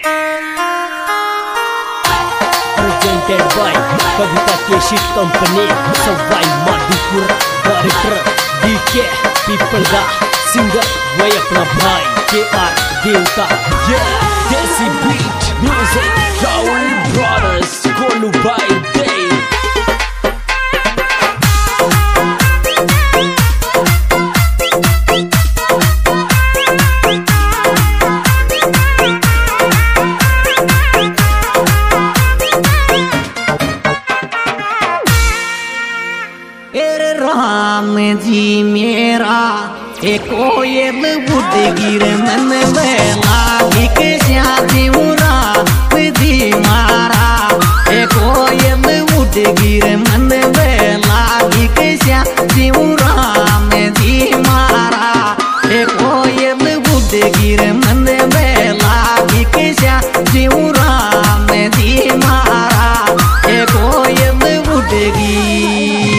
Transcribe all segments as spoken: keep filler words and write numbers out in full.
Presented by Kavita Keshit Company, Savai Madhupur, Director D K Pipalda, Singer वही अपना भाई K R Devta, yeah, Desi Beat Music, Raul Brothers, Kolu by Day. Ram ji मेरा एक कोयल उड़ गिर मन में लागी के शादी राम जी मारा एक कोयल उड़ गिर मन में लागी के शादी राम जी मारा एक कोयल उड़ गिर मन में लागी के शादी राम जी मारा एक कोयल उड़ गिर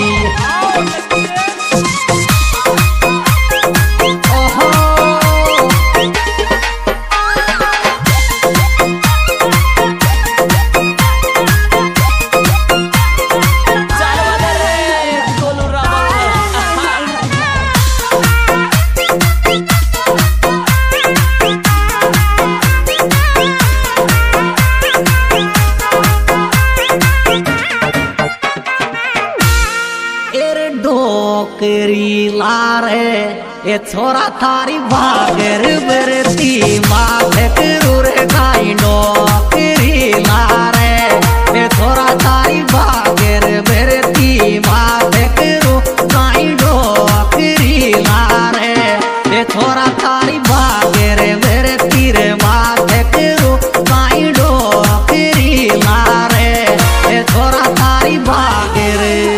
डोकरी लारे ए छोरा थारी भागर बरती माथे करूर गाई डोकरी लारे ए छोरा थारी भागर बरती माथे करू गाई डोकरी लारे ए छोरा थारी भागर बरती रे माथे करू गाई डोकरी लारे ए छोरा थारी भागर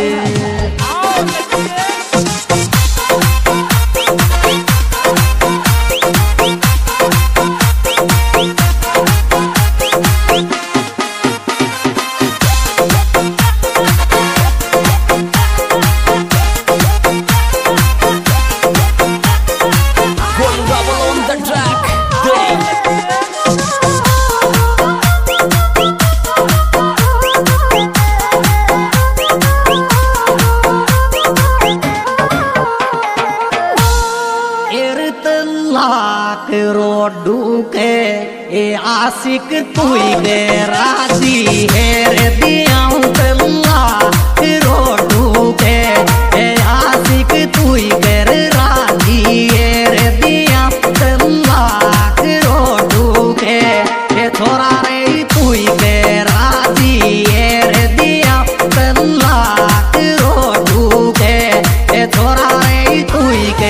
लाख रोडू के ए आशिक तुई गे राजी है रे दियाऊं लाख रोडू के ए आशिक तुई गे राजी है रे दियाऊं लाख रोडू के ए छोरा रे तुई गे राजी है रे दियाऊं लाख रोडू के ए छोरा रे तुई गे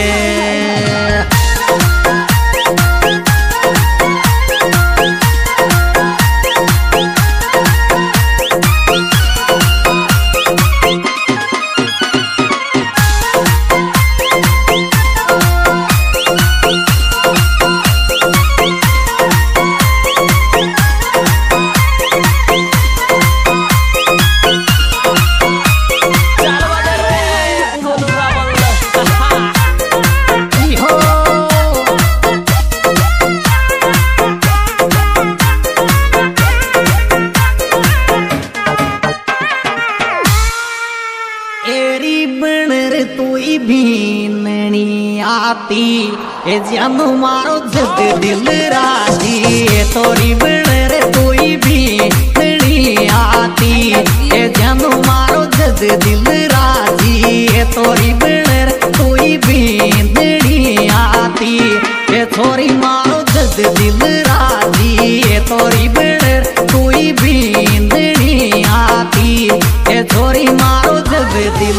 तुई भीननी आती ए जानू मारो जद दिल राजी तोरी बनर तुई भीननी आती ए जानू मारो जद दिल राजी तोरी बनर तुई भीननी आती ए थोरी मारो जद दिल राजी तोरी बनर तुई भीननी आती ए थोरी मारो जद दिल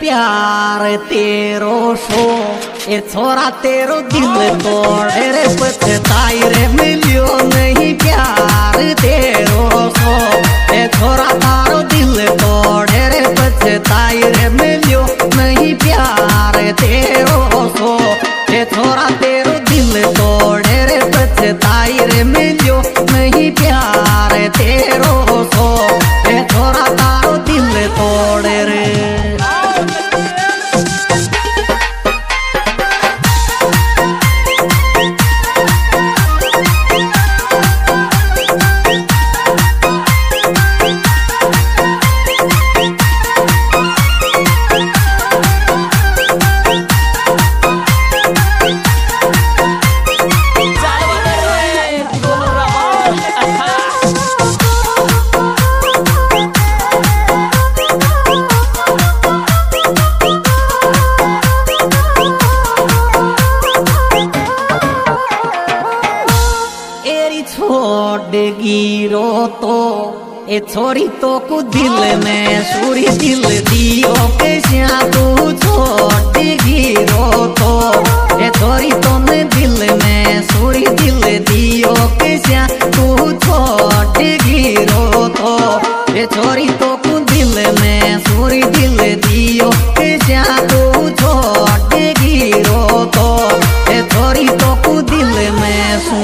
प्यार तेरो शो ए छोरा तेरो दिल तोड़े रे पछताई रे मिलियो नहीं प्यार तेरो शो ए छोरा तारो दिल तोड़े रे पछताई रे मिलियो नहीं प्यार तेरो शो ए छोरा तेरो दिल तोड़े रे पछताई रे मिलियो नहीं प्यार तेरो शो ए छोरा तारो दिल तोड़े रे। गिरो तो ए छोरी तो को दिल में सूरी दिल दियो कैसा तू छोड़ गिरो तो ए छोरी तो ने दिल में सूरी दिल दियो कैसा तू छोड़ गिरो तो ए छोरी तो को दिल में सूरी दिल दियो कैसा तू छोड़ गिरो तो ए छोरी तो को दिल में सू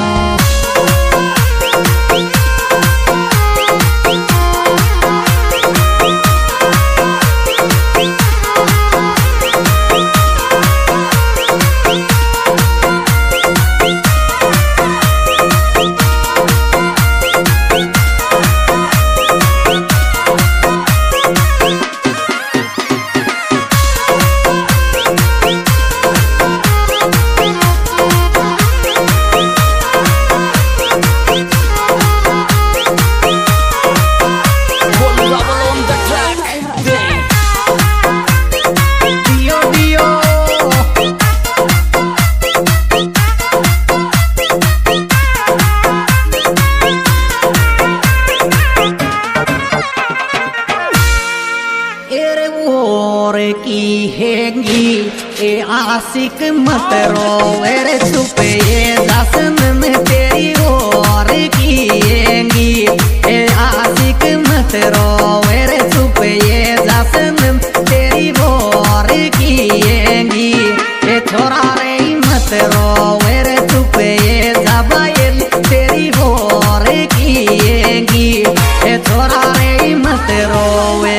की हैगी ए आशिक मत रोवे रे चुप ये दासन में तेरी और की हैगी ए आशिक मत रोवे रे चुप ये दासन में तेरी और की हैगी ए छोरा रे मत रोवे रे चुप ये जबाइल तेरी और की हैगी ए छोरा रे मत रोवे।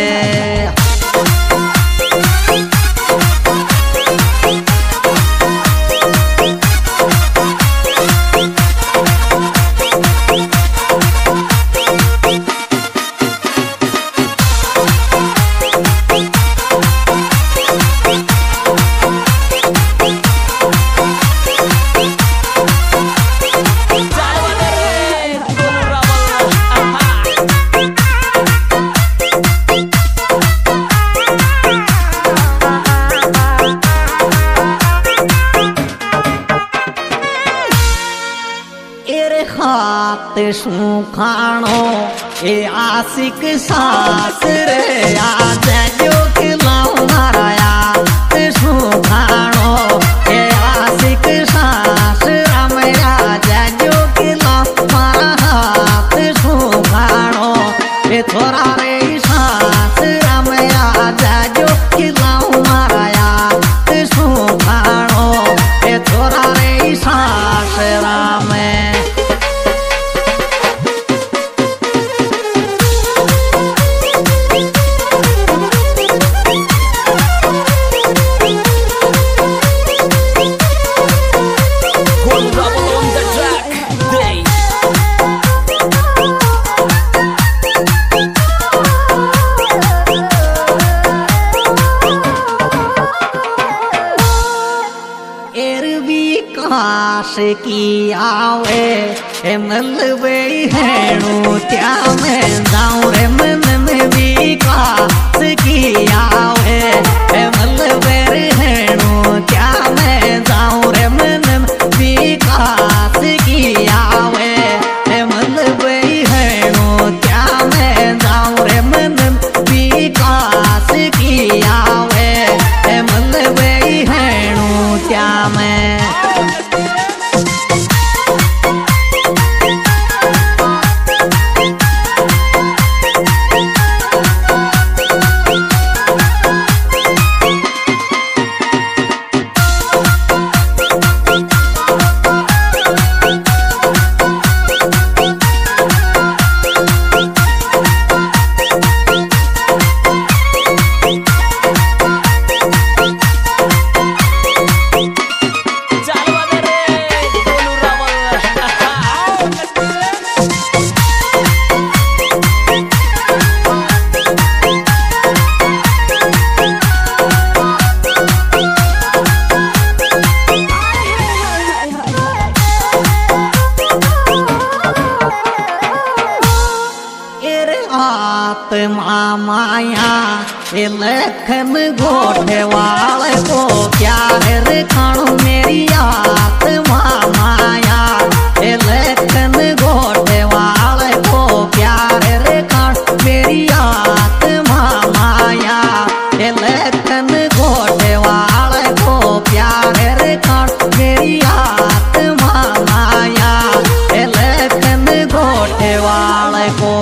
हाथ सुखाणो ए आशिक सास रे आज जो खिलाओ मारा याद सुखाणो ए आशिक सास राम आज जो खिलाओ मारा हाथ सुखाणो ए थोड़ा रे सास राम आज जो खिलाओ मारा याद सुखाणो ए थोड़ा रे सास राम काश की आवे ए मलबे हेणु त्या में जाऊं रे मन में भी काश की आवे ए मलबे हेणु त्या में जाऊं रे मन में भी काश की आवे ए मलबे हेणु त्या में जाऊं रे मन में भी काश की आवे। ए लखन गोठे वाले को प्यार रखाणु मेरी आत्मा माया ए लखन गोठे वाले को प्यार रखाणु मेरी आत्मा माया ए लखन गोठे वाले को प्यार रखाणु मेरी आत्मा माया ए लखन गोठे वाले को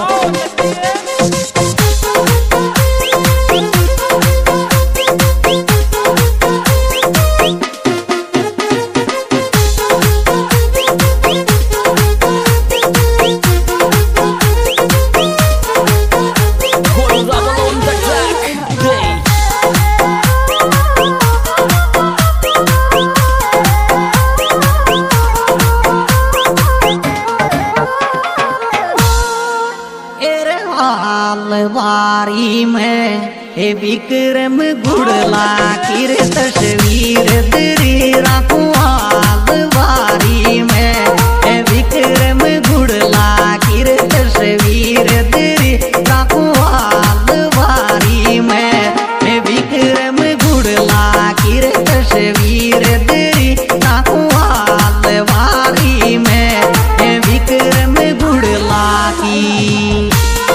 बारी में हे विक्रम गुड़ला किर तस्वीर तेरी राखुआल बारी में हे विक्रम गुड़ला किर तस्वीर तेरी राखुआल बारी में हे विक्रम गुड़ला किर तस्वीर तेरी राखुआल बारी में हे विक्रम गुड़ला की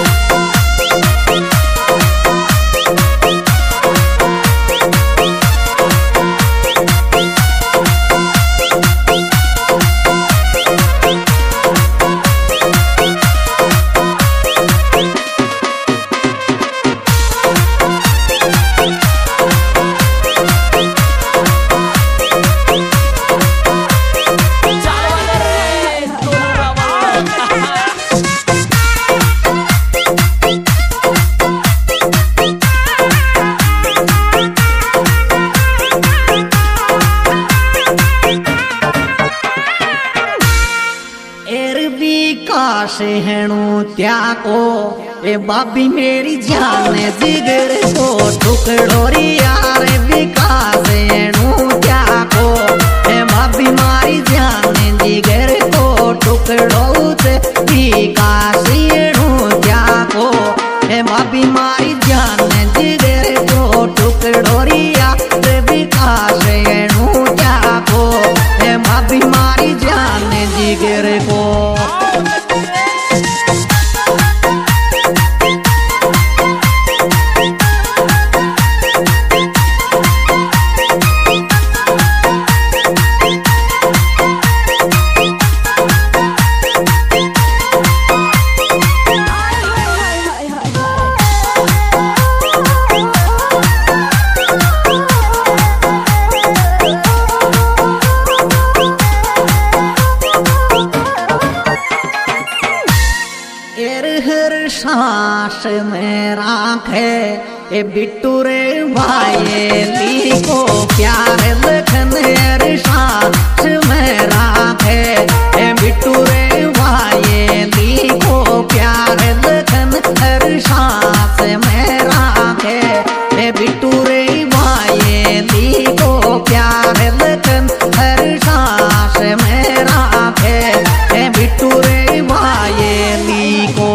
विकास हेणु त्याको ए बाबी मेरी जान जिगर को टुकड़ोरी यार विकास हेणु त्याको ए बाबी मारी जान जिगर को टुकड़ो से विकास हेणु त्याको ए बाबी मारी जान जिगर को टुकड़ोरी यार विकास हेणु त्याको ए बाबी मारी जान जिगर को सांस में राखे ए बिट्टू रे भाई को प्यार लखन सांस में राखे ए बिट्टू रे भाई को प्यार लखन सांस में राखे ए बिट्टू रे भाई को प्यार लखन सांस में राखे ए बिट्टू रे भाई को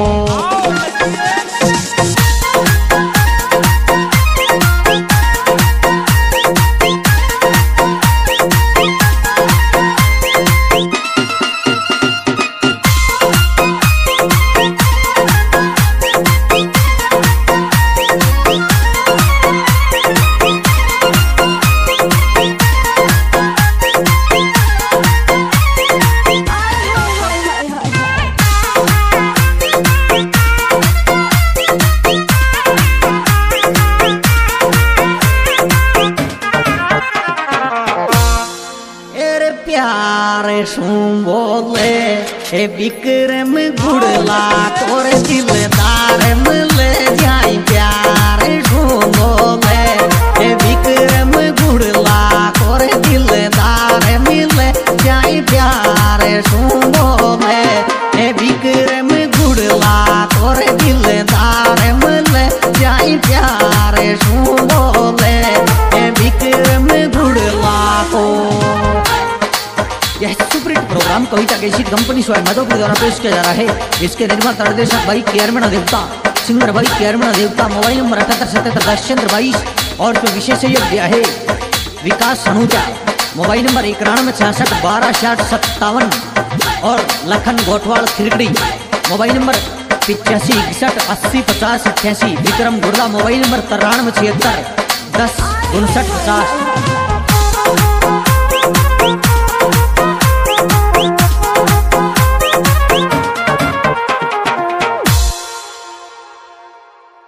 प्यार सुन बोले ए विक्रम गुड़ला तोर दिलदार मिले जाए प्यार सुन बोले ए विक्रम गुड़ला तोर दिलदार मिले जाए प्यार सुन बोले ए विक्रम गुड़ला तोर दिलदार मिले जाए प्यार सुन बोले ए विक्रम गुड़ला को यह superhit program Kavita cassette company स्वयं माधोपुर द्वारा पेश किया जा रहा है। इसके निर्माता निर्देशक भाई केयरमैन देवता। सिंगर भाई केरमण देवता, मोबाइल नंबर अठहत्तर सतहत्तर दस चंद्र बाईस। और जो विशेष योग्य है विकास सनूजा, मोबाइल नंबर इक्यानवे छियासठ बारह साठ सत्तावन। और लखन गोटवाल खिरकड़ी, मोबाइल नंबर पिचासी इकसठ अस्सी पचास अट्ठासी। विक्रम गुर्दा, मोबाइल नंबर तिरानवे छिहत्तर दस उनसठ पचास।